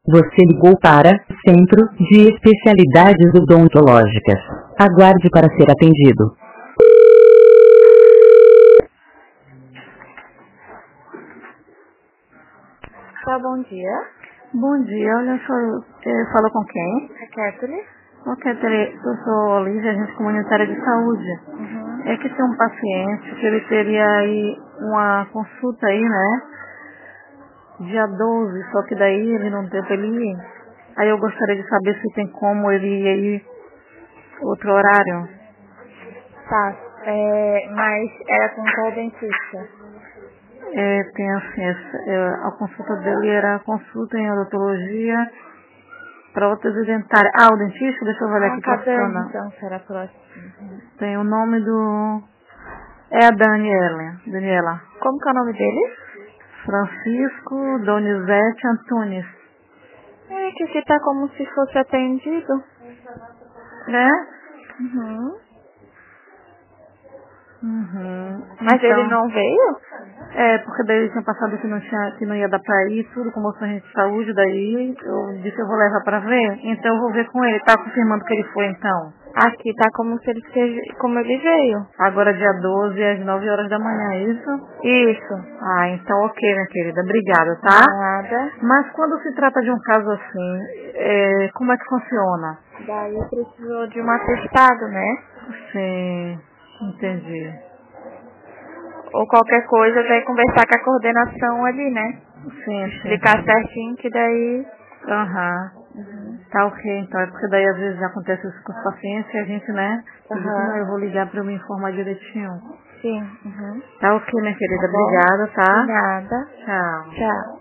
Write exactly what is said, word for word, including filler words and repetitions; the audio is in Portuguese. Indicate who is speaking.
Speaker 1: Você ligou para Centro de Especialidades Odontológicas. Aguarde para ser atendido.
Speaker 2: Tá, bom dia.
Speaker 3: Bom dia, olha só, eu falo com quem?
Speaker 2: É Kathleen?
Speaker 3: Ok, Tere, eu sou Olivia, agente comunitária de saúde.
Speaker 2: Uhum.
Speaker 3: É que tem um paciente que ele teria aí uma consulta aí, né? Dia doze, só que daí ele não tem pra ele ir. Aí eu gostaria de saber se tem como ele ir aí outro horário.
Speaker 2: Tá, é, mas era com qual dentista?
Speaker 3: É, tem assim, essa, é, a consulta dele era consulta em odontologia, prótese dentária. Ah, o dentista, deixa eu olhar
Speaker 2: Ah,
Speaker 3: aqui pra
Speaker 2: cadê
Speaker 3: funciona.
Speaker 2: então, será próximo?
Speaker 3: Tem o nome do... É a Daniela. Daniela.
Speaker 2: Como que é o nome dele?
Speaker 3: Francisco Donizete Antunes.
Speaker 2: É, que aqui tá como se fosse atendido.
Speaker 3: Né?
Speaker 2: Uhum.
Speaker 3: Uhum.
Speaker 2: Mas
Speaker 3: Então,
Speaker 2: ele não veio?
Speaker 3: é, porque daí tinha passado que não, tinha, que não ia dar pra ir, tudo com moça de saúde, daí eu disse eu vou levar pra ver, então eu vou ver com ele, tá confirmando que ele foi então.
Speaker 2: Aqui tá como se ele seja, como ele veio.
Speaker 3: Agora dia doze às nove horas da manhã, é isso?
Speaker 2: Isso.
Speaker 3: Ah, então ok, minha querida, obrigada, tá?
Speaker 2: Nada.
Speaker 3: Mas quando se trata de um caso assim, é, como é que funciona?
Speaker 2: Daí precisou de um atestado, né?
Speaker 3: Sim, entendi.
Speaker 2: Ou qualquer coisa, daí conversar com a coordenação ali, né?
Speaker 3: Sim, sim,
Speaker 2: Explicar
Speaker 3: sim.
Speaker 2: certinho que daí...
Speaker 3: Aham.
Speaker 2: Uhum.
Speaker 3: Tá ok, então. É porque daí às vezes acontece isso com os pacientes e a gente, né? Eu disse, não,
Speaker 2: Aham.
Speaker 3: eu vou ligar pra eu me informar direitinho.
Speaker 2: Sim. Uhum.
Speaker 3: Tá ok, minha querida.
Speaker 2: Tá bom?
Speaker 3: Obrigada,
Speaker 2: De
Speaker 3: tá?
Speaker 2: nada.
Speaker 3: Tchau.
Speaker 2: Tchau.